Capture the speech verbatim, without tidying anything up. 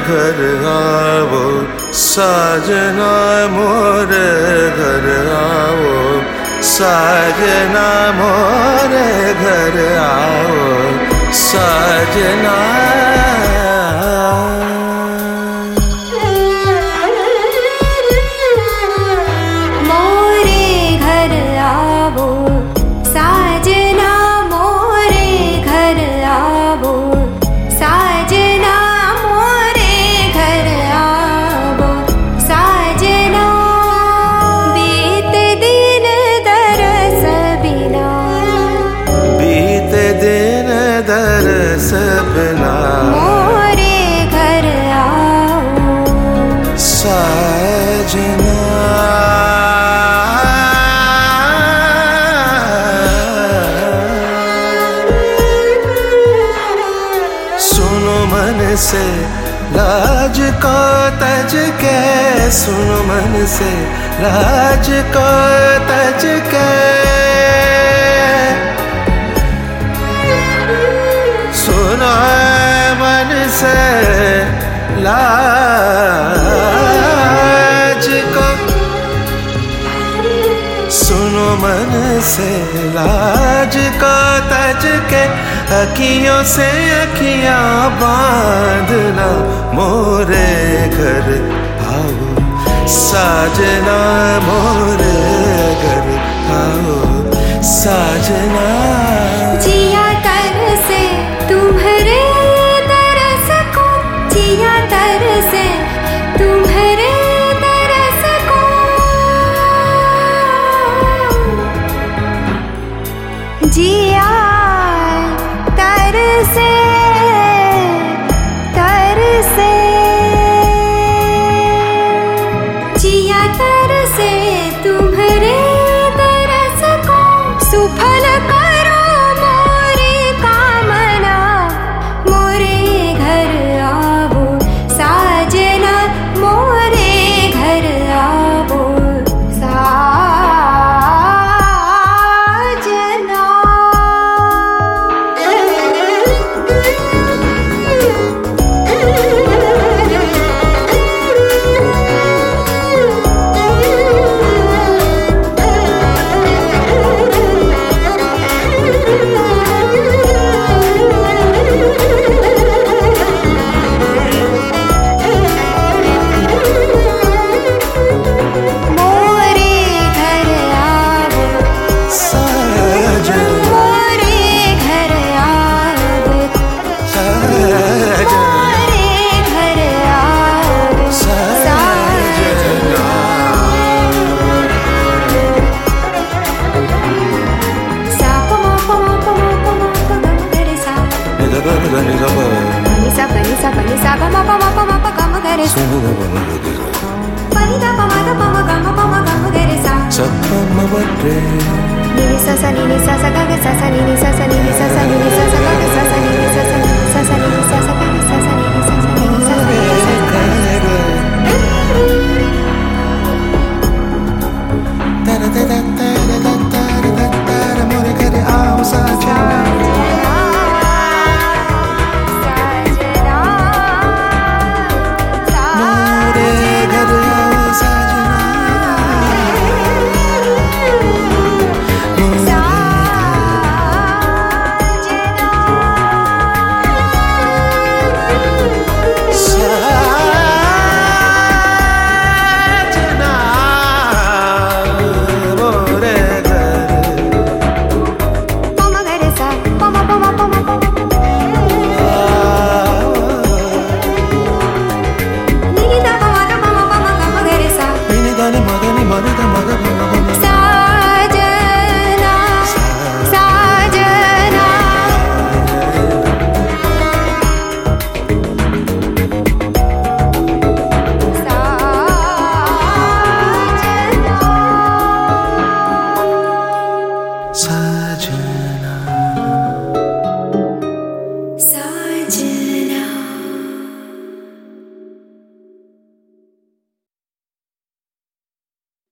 घर आओ साजना मोरे घर आओ साजना मोरे घर आओ साजना सपना मोरे घर आओ साजना सुनो मन से लाज को तज के सुनो मन से लाज को तज के सुनो मन से लाज को सुनो मन से लाज को तज के अखियों से अखियां बांधना मोरे घर आओ साजना मोरे घर आओ साजना जिया तर से तुम्हारे तरस को जिया तर से तुम्हारे तरस को जिया तर से तर से जिया तर से तुम्हारे तरस को सुफल करो मोरे कामना मोरे घर आओ साजना मोरे घर आओ साजना Panisa panisa panisa pama pama pama pama gare sa panida pama da pama gama pama gama gare sa sapama batre nini sa sa nini sa sa ga ga sa sa nini sa sa nini sa sa nini sa sa ga ga sa sa nini sa sa nini sa sa nini sa sa ga ga sa sa nini sa sa nini sa sa tara tara tara tara tara more kare aao sajana साजना